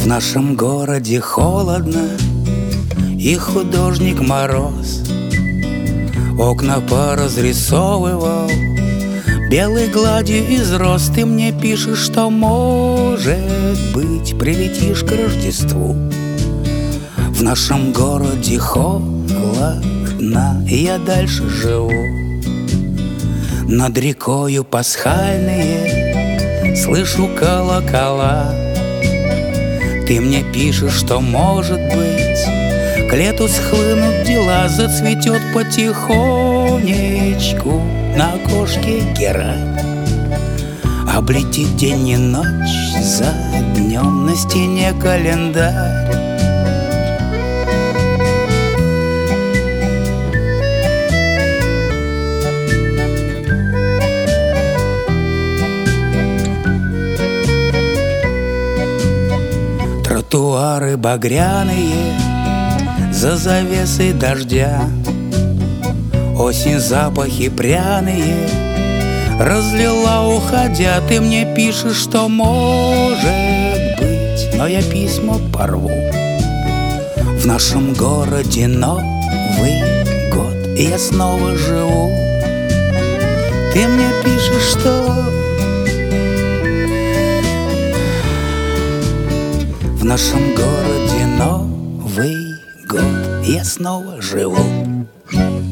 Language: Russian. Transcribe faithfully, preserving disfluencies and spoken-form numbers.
нашем городе холодно, и художник Мороз окна поразрисовывал белой гладью из роз. Ты мне пишешь, что, может быть, прилетишь к Рождеству. В нашем городе холодно, и я дальше живу. Над рекою пасхальные слышу колокола. Ты мне пишешь, что, может быть, к лету схлынут дела, зацветет потихонечку на окошке герань. Облетит день и ночь за днем, на стене календарь. Тротуары багряные за завесой дождя, осень запахи пряные разлила, уходя. Ты мне пишешь, что, может быть, но я письма порву. В нашем городе Новый год, и я снова живу. Ты мне пишешь, что в нашем городе Новый год, я снова живу.